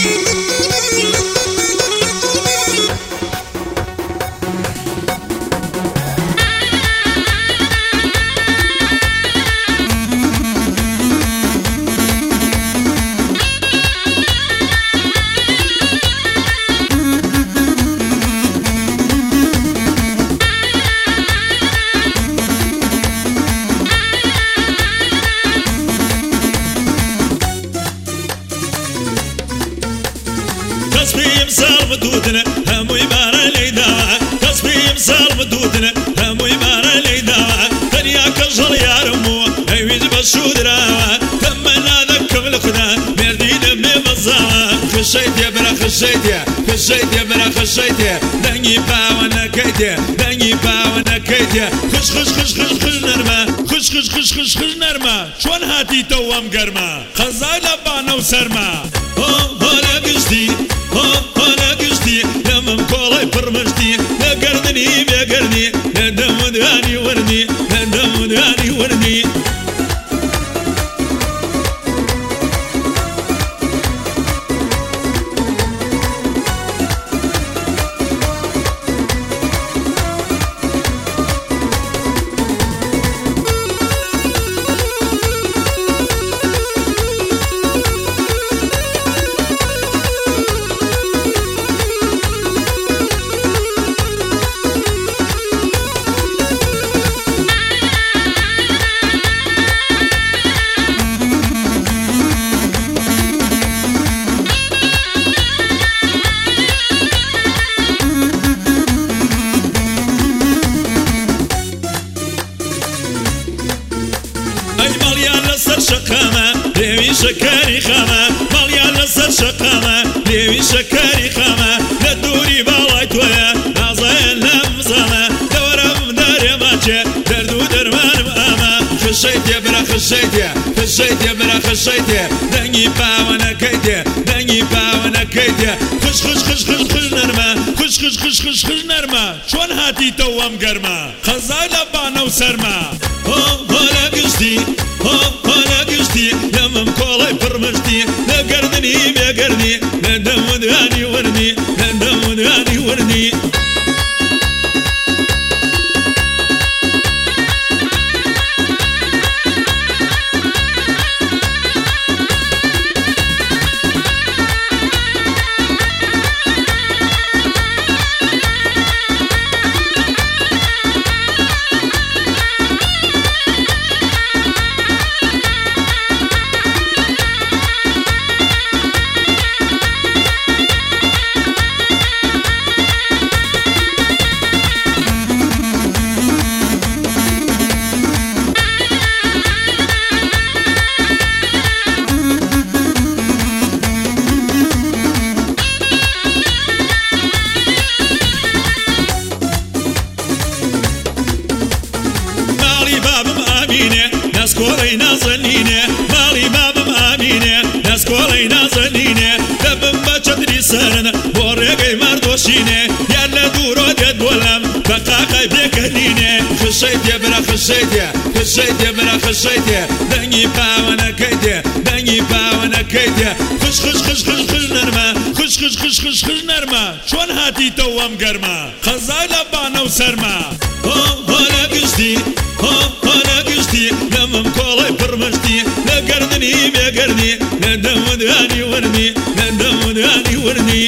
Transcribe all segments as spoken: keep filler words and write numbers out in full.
تصفيم سالم دودنا همو يبارا ليدا تصفيم سالم دودنا همو يبارا ليدا دنيا كجل يا رمو هيويز بشودرا تمنا ذكم الخدا مردين بمزا خشيت يا برا خشيت يا خشيت يا برا خشيت يا دني باونا كيت يا دني باونا كيت يا خش خش خش خش خش نرما خش خش خش خش خش نرما شون هاتي توام قرما خزالة بانا وسرما هو هلا قشتي هو هلا قشتي لمم كولاي برمجتي لا قردني ما قردني لا دم داني ورني لا دم داني ورني شقامة ليوي شكاري خامة ماليان لسر شقامة ليوي شكاري خامة لدوري بالايت ويا نازين لمزامة دورم داري ماتشي دردو درمان ماما خشيت يا برا خشيت يا خشيت يا برا خشيت يا دني باوانا كيت يا دني باوانا كيت يا خش خش خش خش خش نرما خش خش خش خش خش نرما شون هاتي توام قرما خزالة بانا وسرما هو هلا قشتي هو هلا قشتي لمم كولاي برمجتي لا قردني ما قردني لا دم داني ورني لا دم داني ورني ناس كوري نازنينه مالي بابم امينه ناس كوري نازنينه دبم بچدري سرن بورغي مردوشينه يلا دورو ددولم بقاقي بكنينه خشيت يا برا خشيت يا خشيت يا برا خشيت يا دني باوانا كيت يا دني باوانا كيت يا خش خش خش خش خش نرما خش خش خش خش خش نرما شون هاتي توام قرما خزالة بانا وسرما هو هلا قشتي هو هلا قشتي لمم كولاي برمجتي لا قردني ما قردني لا دم داني ورني لا دم داني ورني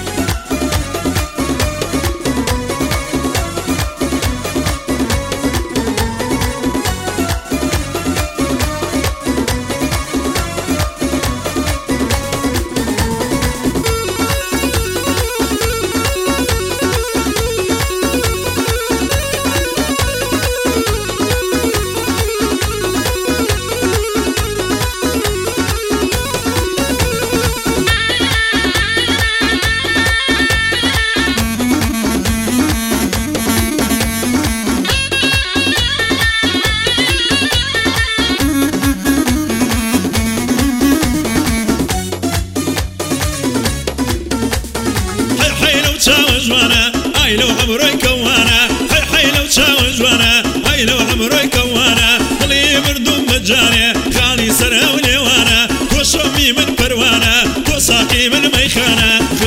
جوانا هاي لو عمري كوانا هاي حي لو تشاوي جوانا هاي لو عمري كوانا اللي مردوم مجاني خالي سراوني وانا وشومي من بروانا وصاقي من ميخ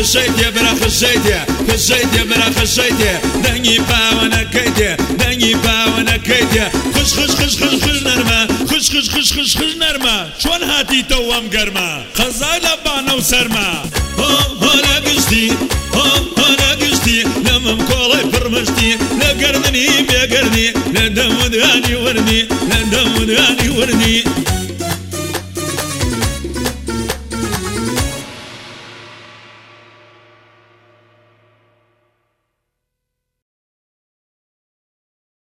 خشيتي برا خشيتي خشيتي برا خشيتي دني با وانا كيتي دني با وانا كيتي خش خش خش خش خش نرمى خش خش خش خش خش نرمى شلون هاتي توام قرمى خزانة بانا وسرمى هو هو لا قشتي هو هو لا قشتي لما مكولي فرمشتي لا قرني بيا قرني لا دم وداني ورني لا دم وداني ورني